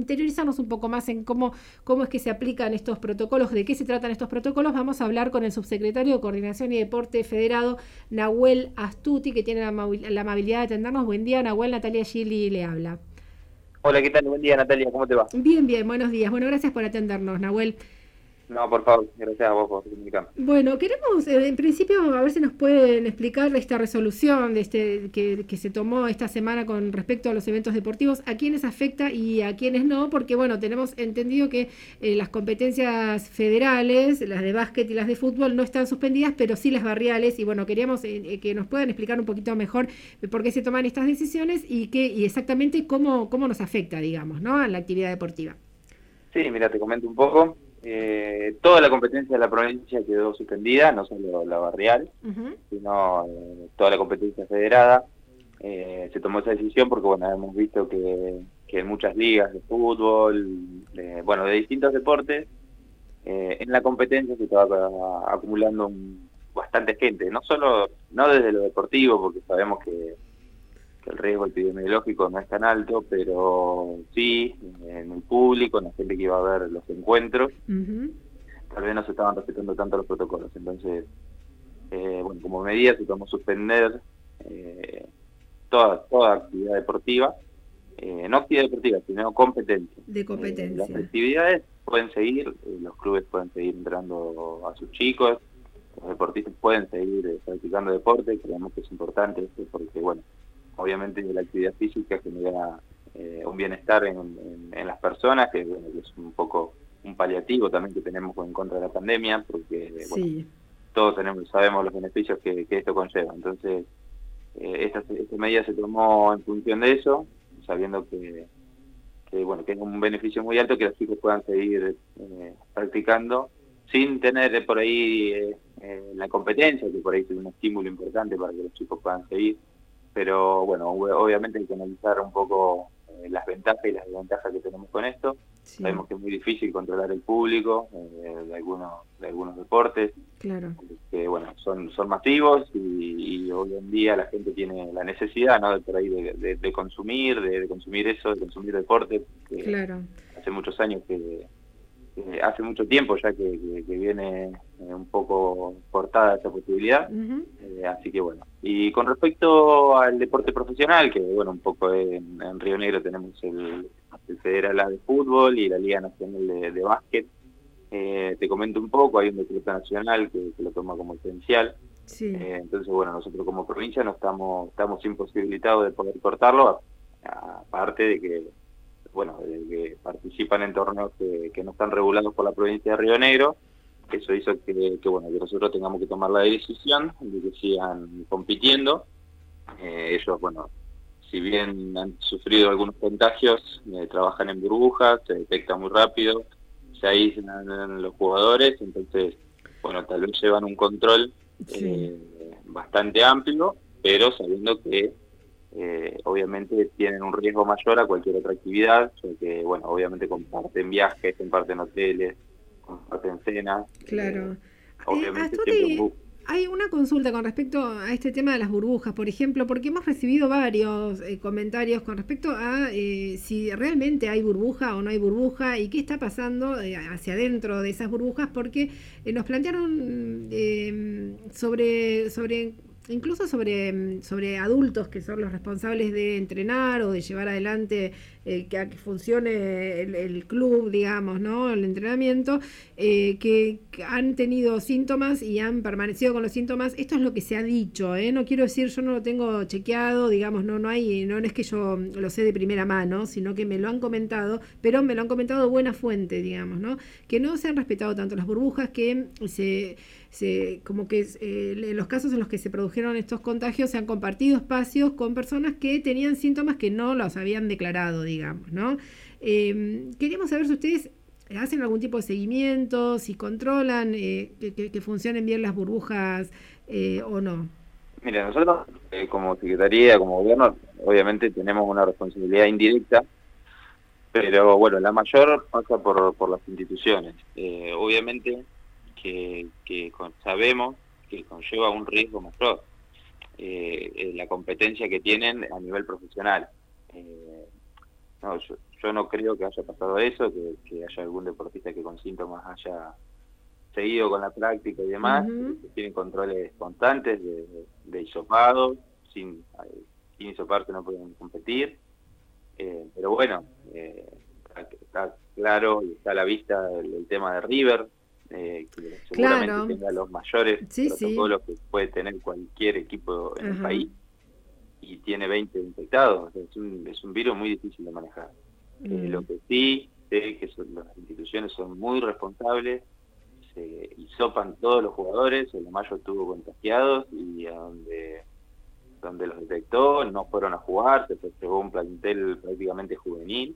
interiorizarnos un poco más en cómo es que se aplican estos protocolos, de qué se tratan estos protocolos, vamos a hablar con el subsecretario de Coordinación y Deporte Federado, Nahuel Astuti, que tiene la amabilidad de atendernos. Buen día, Nahuel. Natalia Gili le habla. Hola, ¿qué tal? Buen día, Natalia, ¿cómo te va? Bien, bien, buenos días. Bueno, gracias por atendernos, Nahuel. No, por favor, gracias a vos por comunicarme. Bueno, queremos, en principio, a ver si nos pueden explicar esta resolución que se tomó esta semana con respecto a los eventos deportivos, a quiénes afecta y a quiénes no, porque bueno, tenemos entendido que las competencias federales, las de básquet y las de fútbol, no están suspendidas, pero sí las barriales, y bueno, queríamos que nos puedan explicar un poquito mejor por qué se toman estas decisiones y exactamente cómo nos afecta, digamos, ¿no?, a la actividad deportiva. Sí, mira, te comento un poco. Toda la competencia de la provincia quedó suspendida, no solo la barrial, Uh-huh. sino toda la competencia federada. Se tomó esa decisión porque, bueno, hemos visto que en muchas ligas de fútbol, bueno, de distintos deportes, en la competencia se estaba acumulando bastante gente, no desde lo deportivo, porque sabemos que el riesgo epidemiológico no es tan alto, pero sí en el público, en la gente que iba a ver los encuentros, Uh-huh. tal vez no se estaban respetando tanto los protocolos. Entonces, bueno, como medida se tomó suspender toda actividad deportiva, no actividad deportiva, sino competencia. De Las competencia. actividades pueden seguir, los clubes pueden seguir entrando a sus chicos, los deportistas pueden seguir practicando deporte. Creemos que es importante esto porque, bueno, obviamente la actividad física genera un bienestar en las personas, que, bueno, que es un poco un paliativo también que tenemos en contra de la pandemia, porque, bueno, Sí. todos sabemos los beneficios que esto conlleva. Entonces, esta medida se tomó en función de eso, sabiendo bueno, que es un beneficio muy alto que los chicos puedan seguir practicando sin tener por ahí la competencia, que por ahí es un estímulo importante para que los chicos puedan seguir. Pero bueno, obviamente hay que analizar un poco las ventajas y las desventajas que tenemos con esto. Sí, Sabemos que es muy difícil controlar el público de algunos deportes, claro. que bueno, son masivos y hoy en día la gente tiene la necesidad, ¿no?, de por ahí de consumir, de consumir eso, de consumir deporte, que Claro. hace muchos años hace mucho tiempo ya que viene un poco cortada esa posibilidad. Uh-huh. Así que bueno. Y con respecto al deporte profesional, que bueno, un poco en Río Negro tenemos el Federal A de fútbol y la Liga Nacional de Básquet. Te comento un poco, hay un decreto nacional que lo toma como esencial. Sí, Entonces, bueno, nosotros como provincia no estamos imposibilitados de poder cortarlo, aparte de que, bueno, de que participan en torneos que no están regulados por la provincia de Río Negro. Eso hizo bueno, que nosotros tengamos que tomar la decisión de que sigan compitiendo. Ellos, bueno, si bien han sufrido algunos contagios, trabajan en burbujas, se detecta muy rápido, se aíslan los jugadores, entonces, bueno, tal vez llevan un control sí. bastante amplio, pero sabiendo que obviamente tienen un riesgo mayor a cualquier otra actividad, ya que, bueno, obviamente comparten viajes, comparten hoteles, comparten cenas, Claro. obviamente siempre Asturi, hay una consulta con respecto a este tema de las burbujas, por ejemplo, porque hemos recibido varios comentarios con respecto a si realmente hay burbuja o no hay burbuja y qué está pasando hacia adentro de esas burbujas, porque nos plantearon sobre incluso sobre adultos que son los responsables de entrenar o de llevar adelante que funcione el club, digamos, ¿no?, el entrenamiento, que han tenido síntomas y han permanecido con los síntomas. Esto es lo que se ha dicho, ¿eh? No quiero decir, yo no lo tengo chequeado, digamos, no es que yo lo sé de primera mano, sino que me lo han comentado, pero me lo han comentado de buena fuente, digamos, ¿no? Que no se han respetado tanto las burbujas, que como que en los casos en los que se produjeron estos contagios se han compartido espacios con personas que tenían síntomas que no los habían declarado, digamos, ¿no? Queríamos saber si ustedes hacen algún tipo de seguimiento, si controlan que funcionen bien las burbujas o no. Mira, nosotros como Secretaría, como Gobierno, obviamente tenemos una responsabilidad indirecta, pero bueno, la mayor pasa por las instituciones. Obviamente sabemos que conlleva un riesgo mayor la competencia que tienen a nivel profesional. No, yo no creo que haya pasado eso, que haya algún deportista que con síntomas haya seguido con la práctica y demás. Tienen controles constantes de hisopados, sin hisoparse no pueden competir, pero bueno, está claro y está a la vista el tema de River, que seguramente tenga los mayores protocolos que puede tener cualquier equipo en el país, y tiene 20 infectados. Es un virus muy difícil de manejar. Lo que sí sé que las instituciones son muy responsables, se hisopan todos los jugadores. El Mayo estuvo contagiados y a donde los detectó no fueron a jugar, se llevó un plantel prácticamente juvenil,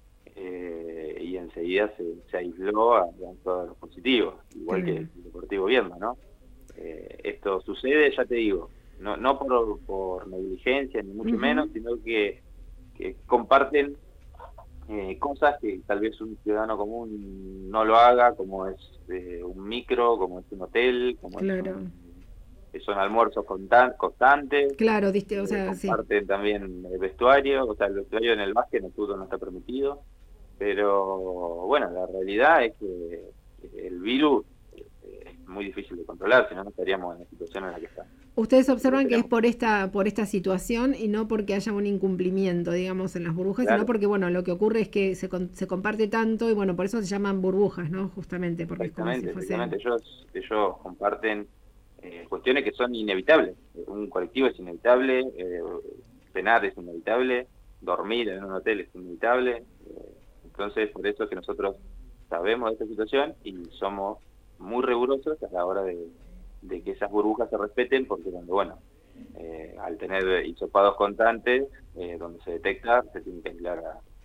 y enseguida se aisló a todos los positivos, igual que el Deportivo Viedma, ¿no? Esto sucede, ya te digo, no por negligencia ni mucho menos, sino que comparten cosas que tal vez un ciudadano común no lo haga, como es un micro, como es un hotel, como son almuerzos constantes. Claro, o sea, comparten también el vestuario, o sea, el vestuario en el básquet, en el fútbol no está permitido, pero bueno, la realidad es que el virus es muy difícil de controlar, si no, no estaríamos en la situación en la que estamos. Ustedes observan que es por esta situación y no porque haya un incumplimiento, digamos, en las burbujas, sino porque, bueno, lo que ocurre es que se comparte tanto y, bueno, por eso se llaman burbujas, ¿no? Justamente, porque es como si fuese... Ellos comparten cuestiones que son inevitables. Un colectivo es inevitable, cenar es inevitable, dormir en un hotel es inevitable. Entonces, por eso es que nosotros sabemos de esta situación y somos muy rigurosos a la hora de que esas burbujas se respeten, porque bueno, al tener hisopados constantes, donde se detecta, se tiene que aislar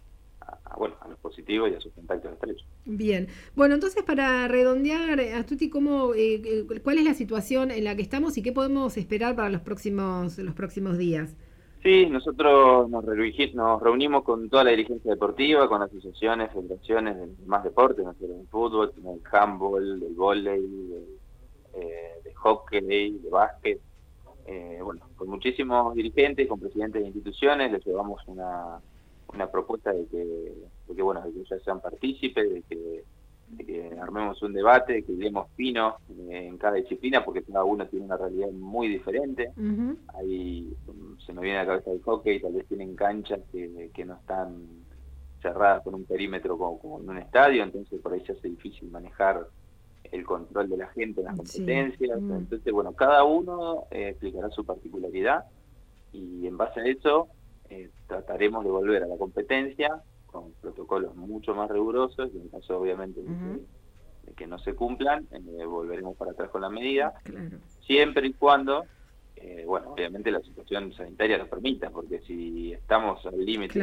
a los positivos y a sus contactos estrechos. Bien, bueno, entonces para redondear, Astuti, ¿cuál es la situación en la que estamos y qué podemos esperar para los próximos días? Sí, nosotros nos reunimos con toda la dirigencia deportiva, con asociaciones, federaciones de más deportes, no sé, del fútbol, del handball, del vóley, de hockey, de básquet, bueno, con muchísimos dirigentes, con presidentes de instituciones. Les llevamos una propuesta de que bueno, de que ellos sean partícipes, de que armemos un debate, que iremos fino en cada disciplina, porque cada uno tiene una realidad muy diferente. Ahí se me viene a la cabeza el hockey, tal vez tienen canchas que no están cerradas con un perímetro como en un estadio, entonces por ahí se hace difícil manejar el control de la gente en las competencias. Entonces, bueno, cada uno explicará su particularidad y en base a eso trataremos de volver a la competencia con protocolos mucho más rigurosos, y en caso obviamente de que no se cumplan, volveremos para atrás con la medida, siempre y cuando, bueno, obviamente la situación sanitaria lo permita, porque si estamos al límite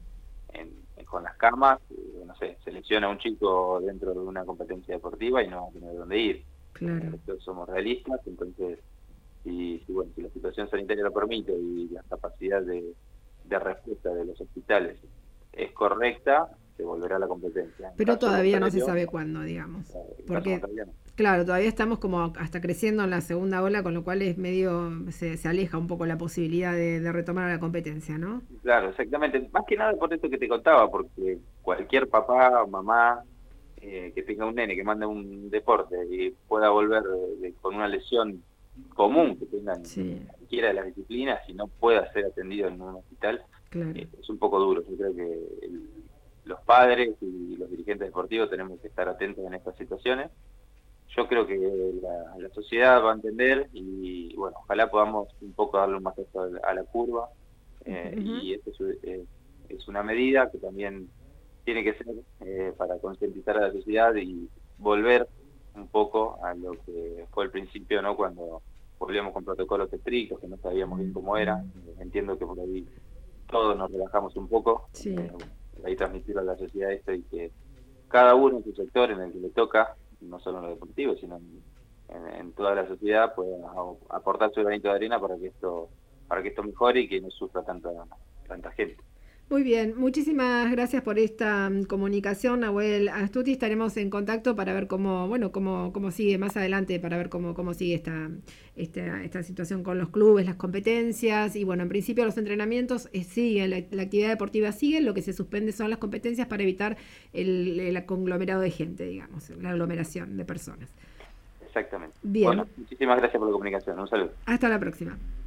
con las camas, no sé, selecciona a un chico dentro de una competencia deportiva y no va a tener dónde ir. Somos realistas, entonces si la situación sanitaria lo permite y la capacidad de respuesta de los hospitales es correcta, se volverá a la competencia. Pero todavía no se sabe cuándo, digamos. Porque, claro, todavía estamos como hasta creciendo en la segunda ola, con lo cual es medio, se aleja un poco la posibilidad de retomar la competencia, ¿no? Claro, exactamente. Más que nada por esto que te contaba, porque cualquier papá o mamá que tenga un nene que mande un deporte y pueda volver con una lesión común que tengan en cualquiera de las disciplinas y no pueda ser atendido en un hospital, es un poco duro. Yo creo que los padres y los dirigentes deportivos tenemos que estar atentos en estas situaciones. Yo creo que la sociedad va a entender y bueno, ojalá podamos un poco darle un masazo a la curva, y esto es una medida que también tiene que ser para concientizar a la sociedad y volver un poco a lo que fue el principio, ¿no? Cuando volvíamos con protocolos estrictos, que no sabíamos bien cómo era. Entiendo que por ahí todos nos relajamos un poco, ahí transmitir a la sociedad esto y que cada uno en su sector en el que le toca, no solo en lo deportivo, sino en toda la sociedad, pueda aportar su granito de arena para que esto mejore y que no sufra tanta gente. Muy bien, muchísimas gracias por esta comunicación, Nahuel Astuti. Estaremos en contacto para ver cómo sigue más adelante, para ver cómo sigue esta situación con los clubes, las competencias. Y bueno, en principio los entrenamientos siguen, la actividad deportiva sigue, lo que se suspende son las competencias para evitar el conglomerado de gente, digamos, la aglomeración de personas. Exactamente. Bien. Bueno, muchísimas gracias por la comunicación. Un saludo. Hasta la próxima.